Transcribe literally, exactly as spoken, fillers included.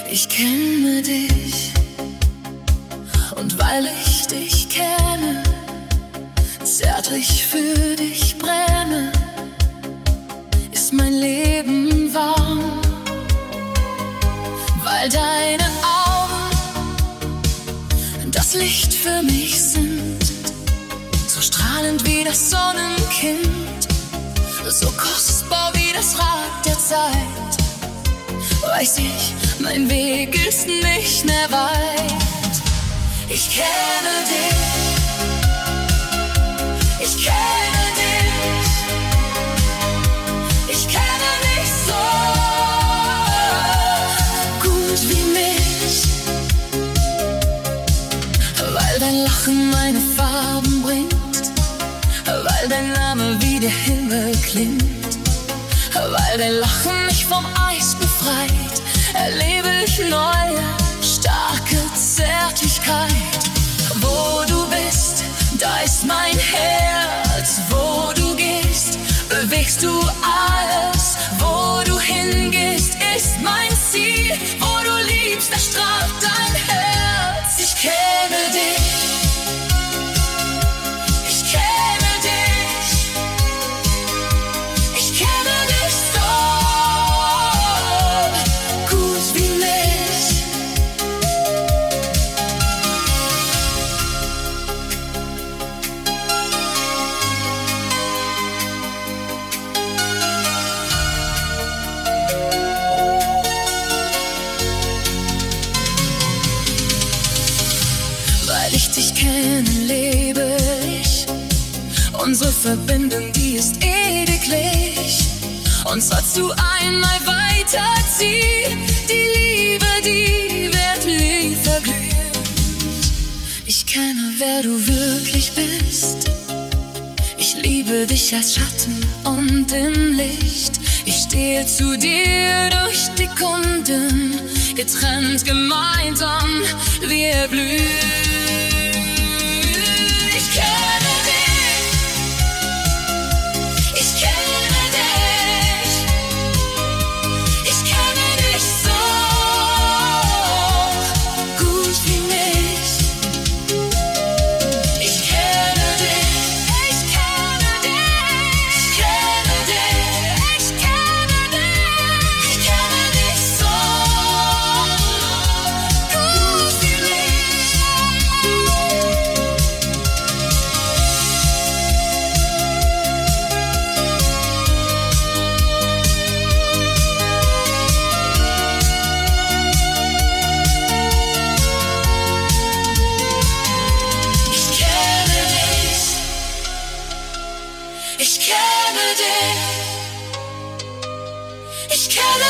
Ich kenne dich, und weil ich dich kenne, zärtlich für dich brenne, ist mein Leben warm, weil deine Augen das Licht für mich sind, so strahlend wie das Sonnenkind, so kostbar wie das Rad der Zeit. Weiß ich, mein Weg ist nicht mehr weit. Ich kenne dich, ich kenne dich, ich kenne dich so gut wie mich, weil dein Lachen meine Farben bringt, weil dein Name wie der Himmel klingt, weil dein Lachen mich vom Eis befreit, erlebe ich neue, starke Zärtlichkeit. Wo du bist, da ist mein Herz. Wo du gehst, bewegst du alles. Wo du hingehst, ist mein Ziel. Wo du liebst, da strahlt dein Herz. Ich kenne dich. Weil ich dich kenne, lebe ich. Unsere Verbindung, die ist ewiglich. Und zwar zu einmal weiterziehen. Die Liebe, die wird nie verglühen. Ich kenne, wer du wirklich bist. Ich liebe dich als Schatten und im Licht. Ich stehe zu dir durch dick und dünn, getrennt gemeinsam, wir blühen. Ich kenne dich, ich kenne dich, ich kenne dich so gut wie mich. Ich kenne dich, ich kenne dich, ich kenne dich, ich kenne dich, ich kenne dich so gut wie mich. Ich kenne dich, ich kenne